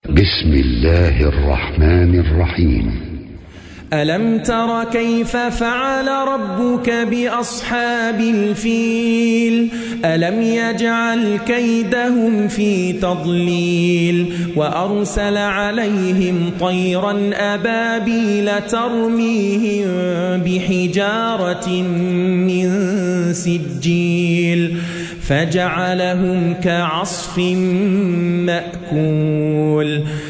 بسم الله الرحمن الرحيم. ألم تر كيف فعل ربك بأصحاب الفيل ألم يجعل كيدهم في تضليل وأرسل عليهم طيرا أبابيل ترميهم بحجارة من سجيل فجعلهم كعصف مأكول